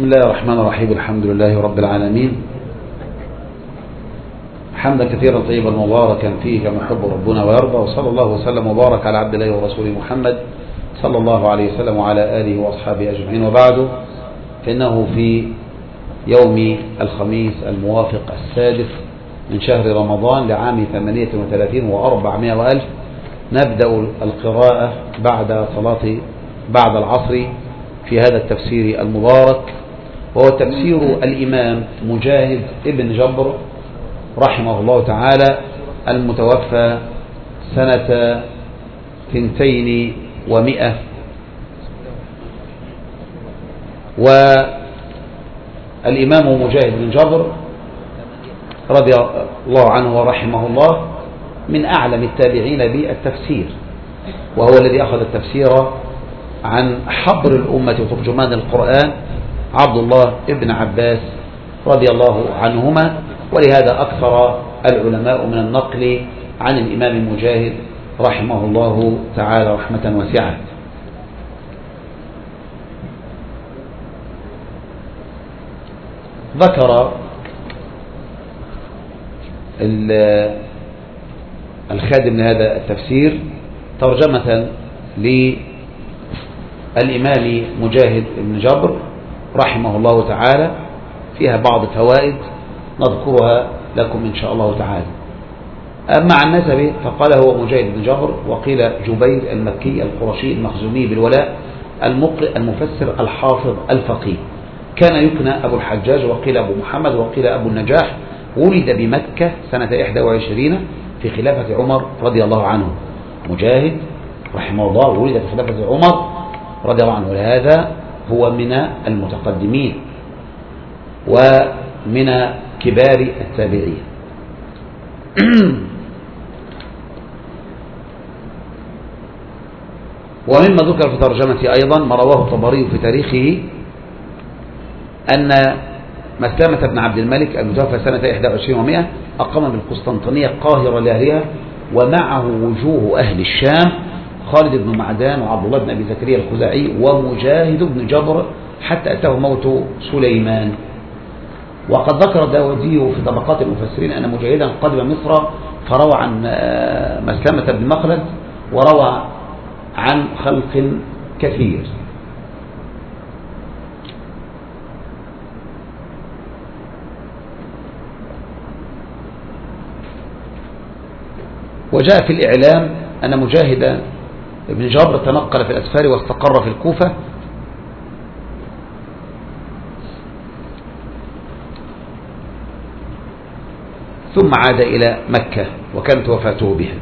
بسم الله الرحمن الرحيم. الحمد لله رب العالمين، حمدا كثيرا طيبا مباركا فيه كما يحب ربنا ويرضى، وصلى الله وسلم وبارك على عبد الله ورسوله محمد صلى الله عليه وسلم وعلى آله وأصحابه أجمعين، وبعد، فإنه في يوم الخميس الموافق 6 من شهر رمضان لعام 38 و400 وألف نبدأ القراءة بعد العصر في هذا التفسير المبارك، وهو تفسير الإمام مجاهد ابن جبر رحمه الله تعالى المتوفى سنة 200. والإمام مجاهد بن جبر رضي الله عنه ورحمه الله من أعلم التابعين بالتفسير، وهو الذي أخذ التفسير عن حبر الأمة وترجمان القرآن عبد الله ابن عباس رضي الله عنهما، ولهذا أكثر العلماء من النقل عن الإمام مجاهد رحمه الله تعالى رحمة واسعة. ذكر الخادم لهذا التفسير ترجمة للإمام مجاهد بن جبر رحمه الله تعالى فيها بعض الفوائد نذكرها لكم إن شاء الله تعالى. أما عن نسبه فقال هو مجاهد بن جبر، وقيل جبير المكي القرشي المخزومي بالولاء المقرئ المفسر الحافظ الفقيه، كان يكنى أبو الحجاج، وقيل أبو محمد، وقيل أبو النجاح، ولد بمكة سنة 21 في خلافة عمر رضي الله عنه. مجاهد رحمه الله ولد في خلافة عمر رضي الله عنه، ولهذا هو من المتقدمين ومن كبار التابعين. ومما ذكر في ترجمته أيضا ما رواه الطبري في تاريخه أن مسلمة بن عبد الملك المتوفى سنة 21 و100 أقام بالقسطنطينية قاهرة لأهلها، ومعه وجوه أهل الشام خالد بن معدان وعبد الله بن أبي زكريا الخزاعي ومجاهد بن جبر حتى أتاه موت سليمان. وقد ذكر الداودي في طبقات المفسرين أن مجاهدا قدم مصر فروى عن مسلمة بن مخلد، وروى عن خلق كثير. وجاء في الإعلام أن مجاهد بن جبر تنقل في الأسفار واستقر في الكوفة، ثم عاد إلى مكة وكانت وفاته بها.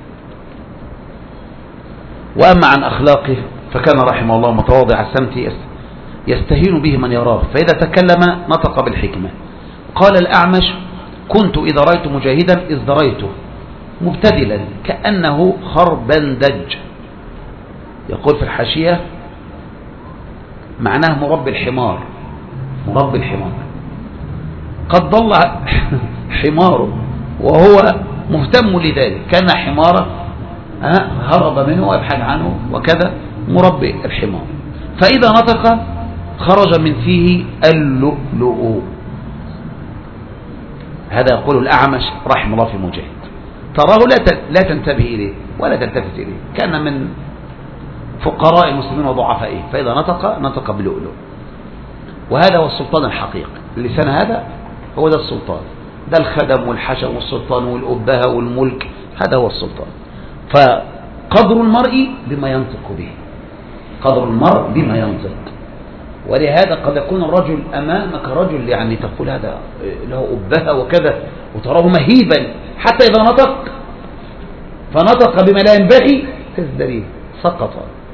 وأما عن أخلاقه فكان رحمه الله متواضع السمت يستهين به من يراه، فإذا تكلم نطق بالحكمة. قال الأعمش: كنت إذا رأيت مجاهدا ازدريته مبتدلا كأنه خربندج. يقول في الحاشية معناه مربي الحمار، مربي الحمار، قد ضل حماره وهو مهتم لذلك، كان حماره هرب منه وابحث عنه، وكذا مربي الحمار. فإذا نطق خرج من فيه اللؤلؤ. هذا يقول الأعمش رحمه الله في مجاهد، تراه لا تنتبه إليه ولا تلتفت إليه، كان من فقراء المسلمين وضعفائهم، فإذا نطق باللؤلؤ. وهذا هو السلطان الحقيقي، اللسان هذا هو ده السلطان، ده الخدم والحشم والسلطان والأبهة والملك، هذا هو السلطان. فقدر المرء بما ينطق به، قدر المرء بما ينطق. ولهذا قد يكون الرجل أمامك رجل يعني تقول هذا له أبهة وكذا وتراه مهيبا، حتى إذا فنطق بما لا ينبغي تزدريه، سقط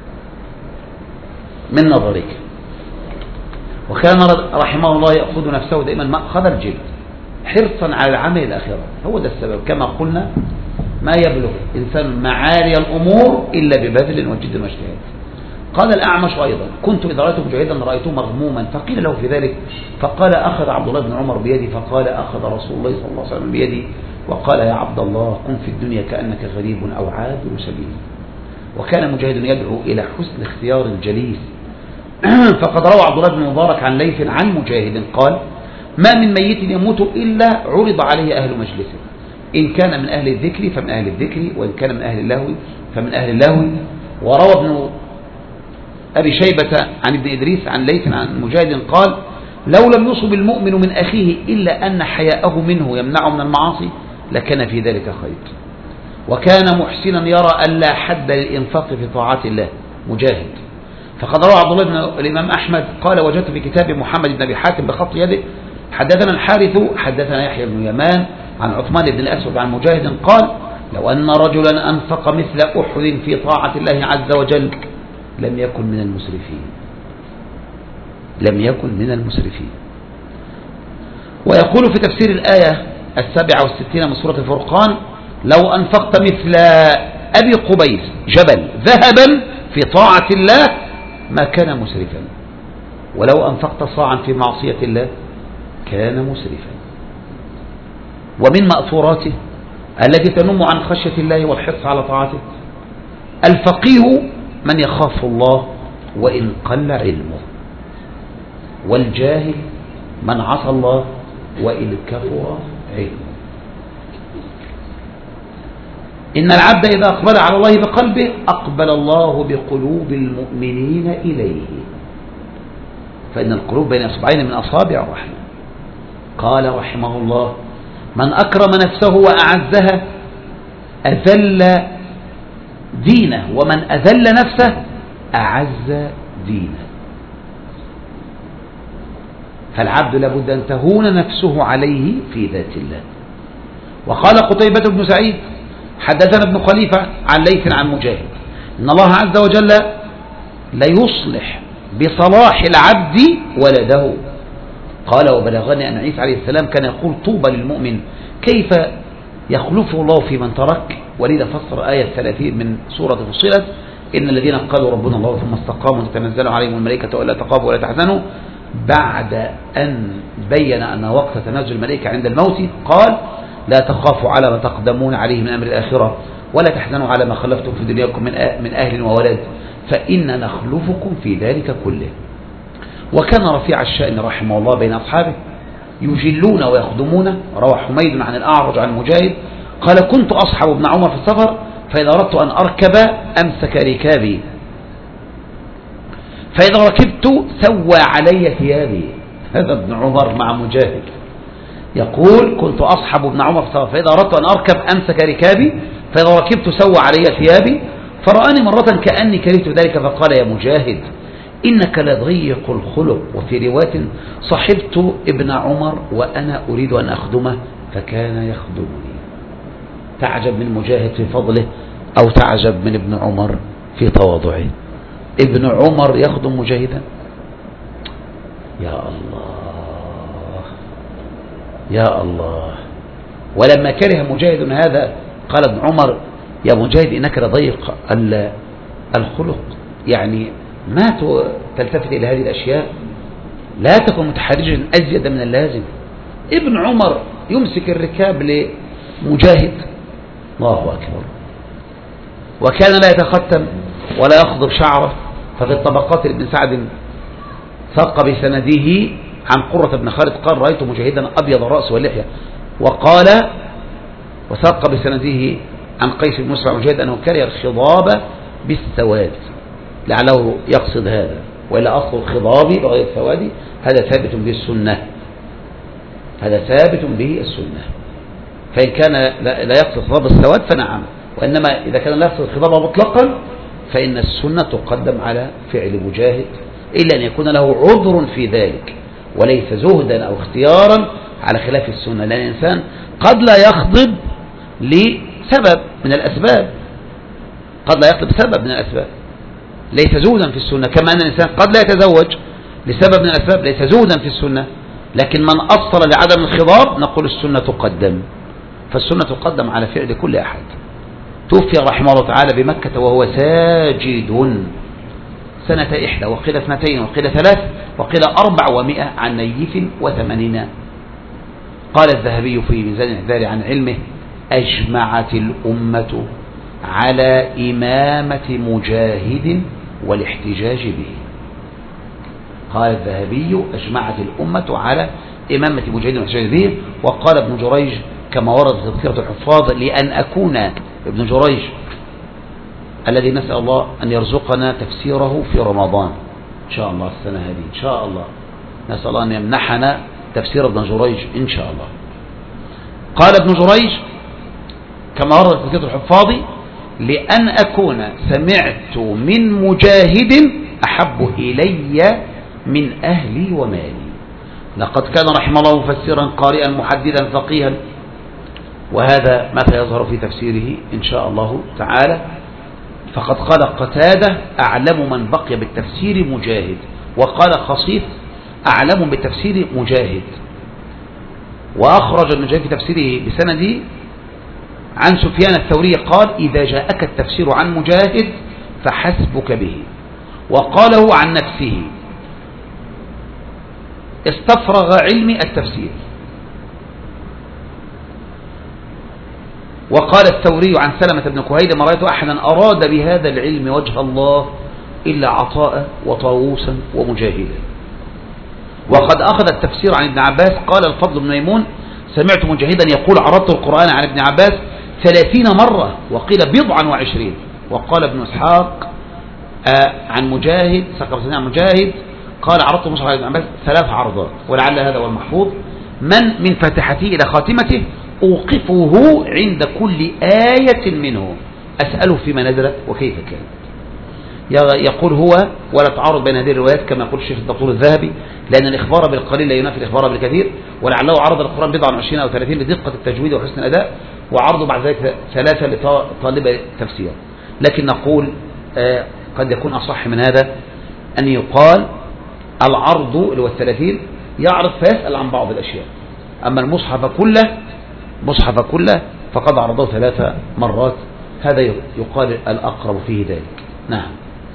من نظرك. وكان رحمه الله يأخذ نفسه دائما مأخذ الجلد حرصا على العمل الآخرة. هو ده السبب كما قلنا، ما يبلغ إنسان معالي الأمور إلا ببذل وجد واجتهاد. قال الأعمش أيضا: كنت إذا رأيت مجاهدا رأيته مغموما، فقيل له في ذلك فقال: أخذ عبد الله بن عمر بيدي، فقال: أخذ رسول الله صلى الله عليه وسلم بيدي وقال: يا عبد الله كن في الدنيا كأنك غريب أو عابر سبيل. وكان مجاهد يدعو إلى حسن اختيار الجليس فقد روى عبد الله بن مبارك عن ليث عن مجاهد قال: ما من ميت يموت إلا عرض عليه أهل مجلسه، إن كان من أهل الذكر فمن أهل الذكر، وإن كان من أهل اللهو فمن أهل اللهو. وروى ابن أبي شيبة عن ابن إدريس عن ليث عن مجاهد قال: لو لم يصب المؤمن من أخيه إلا أن حياءه منه يمنعه من المعاصي لكان في ذلك خير، وكان محسنا يرى أن لا حد للإنفاق في طاعات الله. مجاهد. فقد روى عبد الله بن الإمام أحمد قال: وجدت في كتاب محمد بن أبي حاتم بخط يده: حدثنا الحارث حدثنا يحيى بن يمان عن عثمان بن الأسود عن مجاهد قال: لو أن رجلا أنفق مثل أحد في طاعة الله عز وجل لم يكن من المسرفين. لم يكن من المسرفين. ويقول في تفسير الآية 67 من سورة الفرقان: لو أنفقت مثل أبي قبيس جبل ذهبا في طاعة الله ما كان مسرفا، ولو أنفقت صاعا في معصية الله كان مسرفا. ومن مأثوراته التي تنم عن خشية الله والحرص على طاعته: الفقيه من يخاف الله وإن قل علمه، والجاهل من عصى الله وإن كفر علمه. إن العبد إذا أقبل على الله بقلبه أقبل الله بقلوب المؤمنين إليه، فإن القلوب بين أصبعين من أصابع الرحمن. قال رحمه الله: من أكرم نفسه وأعزها أذل دينه، ومن أذل نفسه أعز دينه. فالعبد لابد أن تهون نفسه عليه في ذات الله. وقال قتيبة بن سعيد حدثنا ابن خليفة عن ليث عن مجاهد: إن الله عز وجل ليصلح بصلاح العبد ولده. قال: وبلغني أن عيسى عليه السلام كان يقول: طوبى للمؤمن كيف يخلفه الله في من ترك. ولذا فسر آية 30 من سورة فصلت: إن الذين قالوا ربنا الله ثم استقاموا تتنزل عليهم الملائكة ولا تخافوا ولا تحزنوا، بعد أن بين أن وقت تنزل الملائكة عند الموت قال: لا تخافوا على ما تقدمون عليه من أمر الآخرة ولا تحزنوا على ما خلفتم في دنياكم من أهل وولد، فإن نخلفكم في ذلك كله. وكان رفيع الشأن رحمه الله بين أصحابه يجلون ويخدمون. روى حميد عن الأعرج عن مجاهد قال: كنت أصحب ابن عمر في السفر، فإذا أردت أن أركب أمسك ركابي، فإذا ركبت سوى علي ثيابي. هذا ابن عمر مع مجاهد يقول: كنت أصحب ابن عمر في السفر، فإذا أردت أن أركب أمسك ركابي، فإذا ركبت سوى علي ثيابي. فرآني مرة كأني كرهت ذلك فقال: يا مجاهد إنك لضيق الخلق. وفي رواية: صحبت ابن عمر وأنا أريد أن أخدمه فكان يخدمني. تعجب من مجاهد في فضله أو تعجب من ابن عمر في تواضعه. ابن عمر يخدم مجاهدا. يا الله يا الله. ولما كره مجاهد هذا قال ابن عمر: يا مجاهد إنك لضيق الخلق، يعني ما تلتفت إلى هذه الأشياء، لا تكن متحرجا أزيد من اللازم. ابن عمر يمسك الركاب لمجاهد. الله أكبر. وكان لا يتختم ولا يخضب شعره. ففي الطبقات لابن سعد ثق بسنده عن قرة بن خالد قال: رأيت مجاهدا أبيض الرأس واللحية. وقال وثق بسنده عن قيس بن مسلم مجاهد أنه كره الخضاب بالسواد، لعله يقصد هذا، وإلا أصل الخضاب بغير السواد هذا ثابت به السنة، هذا ثابت به السنة. فإن كان لا يقصد خضاب السواد فنعم، وإنما إذا كان لا يقصد الخضاب مطلقا فإن السنة تقدم على فعل مجاهد، إلا أن يكون له عذر في ذلك وليس زهدا أو اختيارا على خلاف السنة. لأن الإنسان قد لا يخضب لسبب من الأسباب، قد لا يخضب سبب من الأسباب ليس زهدا في السنة، كما أن الإنسان قد لا يتزوج لسبب من الأسباب ليس زهدا في السنة. لكن من أصل لعدم الخضاب نقول السنة تقدم، فالسنة تقدم على فعل كل أحد. توفي رحمه الله تعالى بمكة وهو ساجد سنة 1 وقيل 2 وقيل 3 وقيل 400 عن نيف 80. قال الذهبي في ميزان الاعتدال عن علمه: أجمعت الأمة على إمامة مجاهد والاحتجاج به. قال الذهبي أجمعت الأمة على إمامة مجاهد واحتجاج به. وقال ابن جريج كما ورد في تذكرة الحفاظ لأن أكون ابن جريج الذي نسأل الله أن يرزقنا تفسيره في رمضان إن شاء الله السنة هذه إن شاء الله، نسأل الله أن يمنحنا تفسير ابن جريج إن شاء الله. قال ابن جريج كما ورد في تذكرة الحفاظ لأن أكون سمعت من مجاهد أحب إلي من أهلي ومالي. لقد كان رحمه الله مفسرا قارئا محددا فقيها، وهذا ما سيظهر في تفسيره إن شاء الله تعالى. فقد قال قتادة أعلم من بقي بالتفسير مجاهد، وقال خصيف أعلم بالتفسير مجاهد. وأخرج ابن جريج في تفسيره بسنده عن سفيان الثوري قال إذا جاءك التفسير عن مجاهد فحسبك به. وقاله عن نفسه استفرغ علم التفسير. وقال الثوري عن سلمة بن كهيل ما رأيت أحدا أراد بهذا العلم وجه الله إلا عطاء وطاووسا ومجاهدا. وقد أخذ التفسير عن ابن عباس قال الفضل بن ميمون سمعت مجاهدا يقول عرضت القرآن عن ابن عباس 30 مرة وقيل 27. وقال ابن إسحاق عن مجاهد سقف عن مجاهد قال عرضت مصحف ابن عباس 3 عرضات. ولعل هذا هو المحفوظ من فاتحته إلى خاتمته أوقفه عند كل آية منه أسأله فيما نزلت وكيف كانت. يقول هو ولا تعارض بين هذه الروايات كما يقول الشيخ الدكتور الذهبي، لأن الإخبار بالقليل لا ينافي الإخبار بالكثير. ولعله عرض القرآن 27 أو 30 لدقة التجويد وحسن الأداء، وعرضه بعد ذلك 3 لطالب تفسير. لكن نقول قد يكون أصح من هذا أن يقال العرض اللي هو 30 يعرض فيسأل عن بعض الأشياء، أما المصحف كله فقد عرضه 3 مرات. هذا يقال الأقرب فيه ذلك. نعم.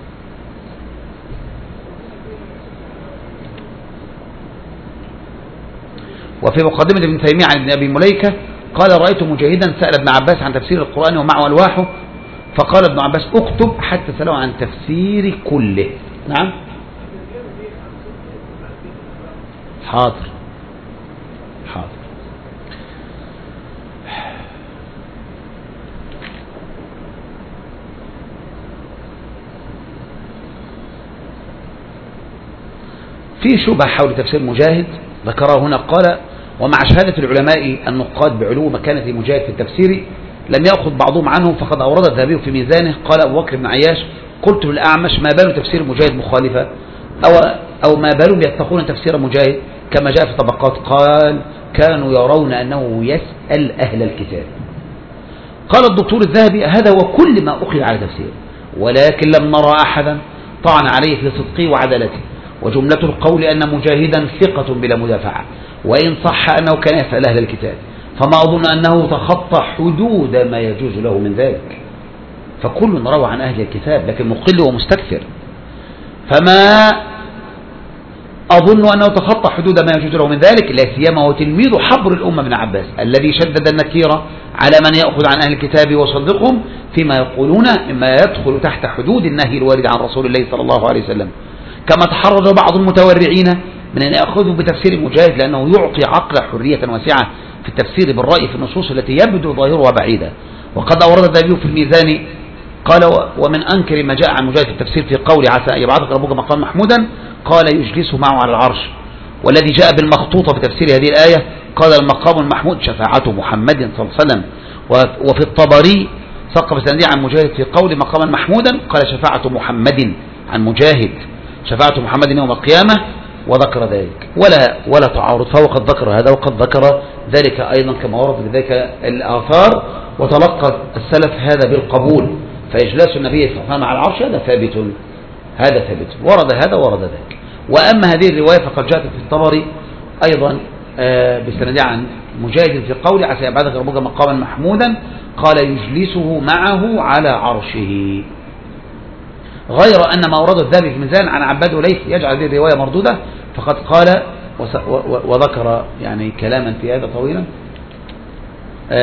وفي مقدمة ابن تيمية عن ابن أبي مليكة قال رأيت مجاهدا سأل ابن عباس عن تفسير القرآن ومعه ألواحه فقال ابن عباس اكتب حتى سأله عن تفسير كله. نعم حاضر. في شبهة حول تفسير مجاهد ذكرها هنا قال ومع شهادة العلماء النقاد بعلو مكانة مجاهد في التفسير لم يأخذ بعضهم عنه فقد أورد الذهبي في ميزانه قال أبو بكر بن عياش قلت للأعمش ما بال تفسير مجاهد مخالفة أو ما بالهم يتقون تفسير مجاهد كما جاء في طبقات قال كانوا يرون أنه يسأل أهل الكتاب. قال الدكتور الذهبي هذا هو كل ما أخذ على تفسيره، ولكن لم نرى أحدا طعن عليه في صدقه وعدالته، وجملة القول أن مجاهدا ثقة بلا مدافعة، وإن صح أنه كان يسأل أهل الكتاب فما أظن أنه تخطى حدود ما يجوز له من ذلك، فكل روى عن أهل الكتاب لكن مقل ومستكثر، فما أظن أنه تخطى حدود ما يجوز له من ذلك، لا سيما هو تلميذ حبر الأمة ابن عباس الذي شدد النكير على من يأخذ عن أهل الكتاب ويصدقهم فيما يقولون مما يدخل تحت حدود النهي الوارد عن رسول الله صلى الله عليه وسلم. كما تحرج بعض المتورعين من أن يأخذوا بتفسير المجاهد لأنه يعطي عقل حرية واسعة في التفسير بالرأي في النصوص التي يبدو ظاهرها بعيدة. وقد أورد الذهبي في الميزان قال ومن أنكر ما جاء عن مجاهد في التفسير في قول عسى أن يبعثك ربك مقاما محمودا قال يجلسه معه على العرش، والذي جاء بالمخطوطة في تفسير هذه الآية قال المقام المحمود شفاعة محمد صلى الله عليه وسلم. وفي الطبري سقف سندي عن مجاهد في قول مقاما محمودا قال شفاعة محمد عن مجاهد شفاعة محمد يوم القيامة وذكر ذلك ولا تعارض، فهو قد ذكر هذا وقد ذكر ذلك أيضا كما ورد بذلك الآثار. وتلقى السلف هذا بالقبول، فإجلاس النبي صلى الله عليه وسلم على العرش هذا ثابت ورد هذا ورد ذلك. وأما هذه الرواية فقد جاءت في الطبري أيضا بسند عن مجاهد في قول عسى يبعثك ربك مقاما محمودا قال يجلسه معه على عرشه، غير أن ما أورده الذهبي في الميزان عن عباد وليث يجعل هذه الرواية مردودة، فقد قال وذكر يعني كلاما في هذا طويلا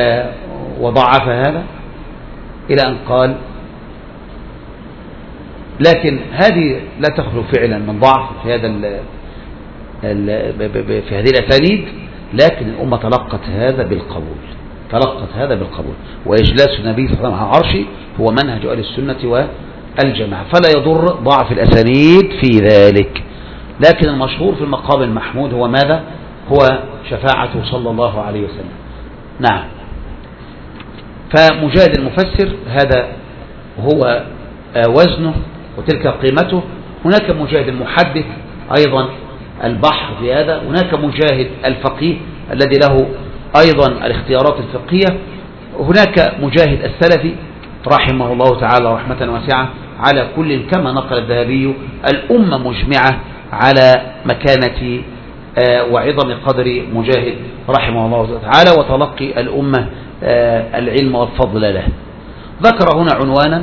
وضعف هذا إلى أن قال لكن هذه لا تخلو فعلا من ضعف في هذا في هذه الأسانيد، لكن الأمة تلقت هذا بالقبول، وإجلاس النبي صلى الله عليه وسلم على عرشه هو منهج أهل السنة والجماعة، فلا يضر ضعف الأسانيد في ذلك. لكن المشهور في المقام المحمود هو ماذا؟ هو شفاعته صلى الله عليه وسلم. نعم. فمجاهد المفسر هذا هو وزنه وتلك قيمته. هناك مجاهد المحدث أيضا البحر في هذا، هناك مجاهد الفقيه الذي له أيضا الاختيارات الفقهية، هناك مجاهد السلفي رحمه الله تعالى رحمة واسعة. على كل كما نقل الذهبي الأمة مجمعة على مكانة وعظم قدر مجاهد رحمه الله تعالى وتلقي الأمة العلم والفضل له. ذكر هنا عنوانا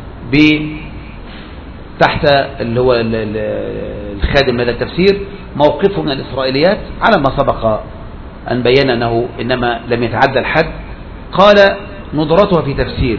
تحت اللي هو الخادم هذا التفسير موقفه من الإسرائيليات، على ما سبق أن بين أنه إنما لم يتعدى الحد. قال ندرتها في تفسيره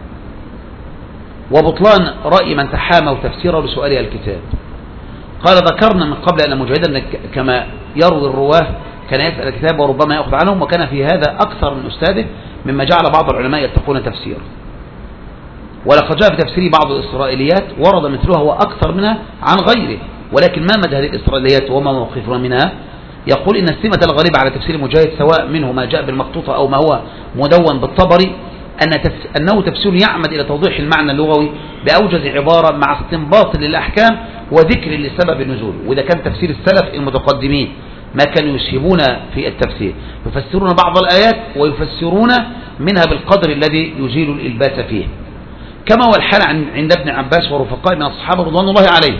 وبطلان رأي من تحاموا تفسيره بسؤالها الكتاب. قال ذكرنا من قبل أن مجاهدا كما يروي الرواه كان يسأل الكتاب وربما يأخذ عنهم، وكان في هذا أكثر من أستاذه مما جعل بعض العلماء يتقون تفسيره. ولقد جاء في تفسير بعض الإسرائيليات ورد مثلها وأكثر منها عن غيره، ولكن ما مدى هذه الإسرائيليات وما موقفنا منها؟ يقول إن السمة الغالبة على تفسير مجاهد سواء منه ما جاء بالمخطوطة أو ما هو مدون بالطبري أنه تفسير يعمد إلى توضيح المعنى اللغوي بأوجز عبارة مع استنباط للأحكام وذكر لسبب النزول. وإذا كان تفسير السلف المتقدمين ما كانوا يسهبون في التفسير، يفسرون بعض الآيات ويفسرون منها بالقدر الذي يزيل الإلباس فيه، كما هو الحال عند ابن عباس ورفقاء من الصحابة رضوان الله عليه.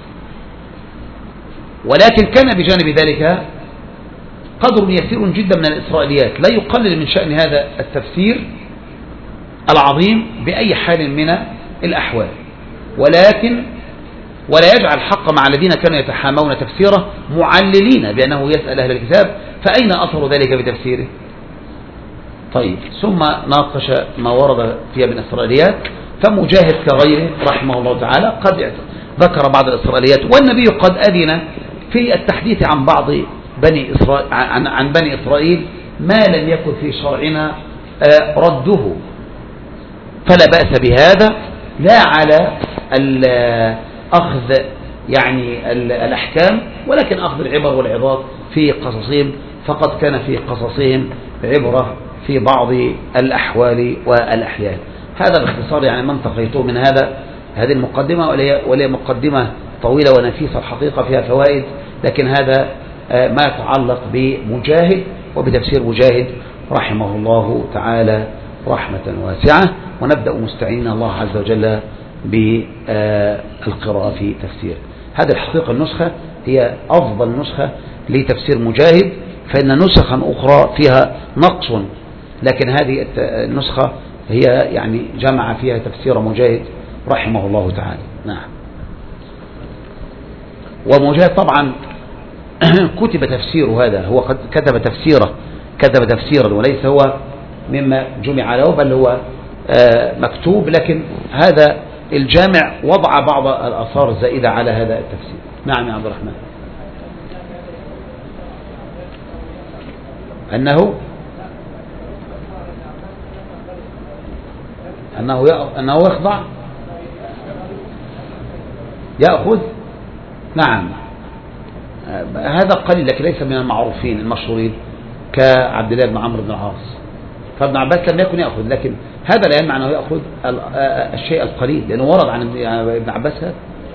ولكن كان بجانب ذلك قدر يسير جدا من الإسرائيليات لا يقلل من شأن هذا التفسير العظيم بأي حال من الأحوال، ولا يجعل الحق مع الذين كانوا يتحامون تفسيره معللين بأنه يسأل أهل الكتاب فأين أثر ذلك بتفسيره؟ طيب، ثم ناقش ما ورد فيها من الإسرائيليات. فمجاهد كغيره رحمه الله تعالى قد ذكر بعض الإسرائيليات، والنبي قد أذن في التحديث عن بعض بني إسرائيل عن بني إسرائيل ما لم يكن في شرعنا رده، فلا بأس بهذا، لا على أخذ يعني الأحكام، ولكن أخذ العبر والعظات في قصصهم، فقد كان في قصصهم عبرة في بعض الأحوال والأحيان. هذا باختصار يعني ما انتقيته من هذه المقدمة، وهي مقدمة طويلة ونفيسة الحقيقة فيها فوائد، لكن هذا ما يتعلق بمجاهد وبتفسير مجاهد رحمه الله تعالى رحمة واسعة. ونبدأ مستعينين الله عز وجل بالقراءة في تفسير هذه. الحقيقة النسخة هي أفضل نسخة لتفسير مجاهد، فإن نسخا أخرى فيها نقص، لكن هذه النسخة هي يعني جمع فيها تفسير مجاهد رحمه الله تعالى. نعم. ومجاهد طبعا كتب تفسيره، هذا هو قد كتب تفسيرا وليس هو مما جمع له، بل هو مكتوب، لكن هذا الجامع وضع بعض الآثار الزائدة على هذا التفسير. نعم يا عبد الرحمن. أنه يخضع يأخذ. نعم، هذا قليل لكن ليس من المعروفين المشهورين كعبد الله بن عمرو بن العاص. فابن عباس لم يكن يأخذ، لكن هذا لا يمنع أنه يأخذ الشيء القليل، لأنه ورد عن ابن عباس هذا.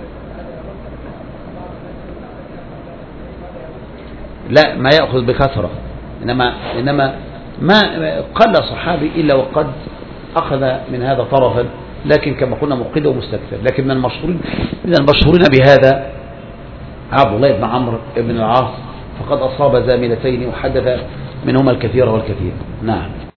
لا، ما يأخذ بكثرة، إنما ما قل صحابي إلا وقد أخذ من هذا طرفا، لكن كما قلنا مقيد ومستكثر. لكن من المشهورين بهذا عبد الله بن عمرو بن العاص، فقد أصاب زاملتين وحدث منهما الكثير والكثير. نعم.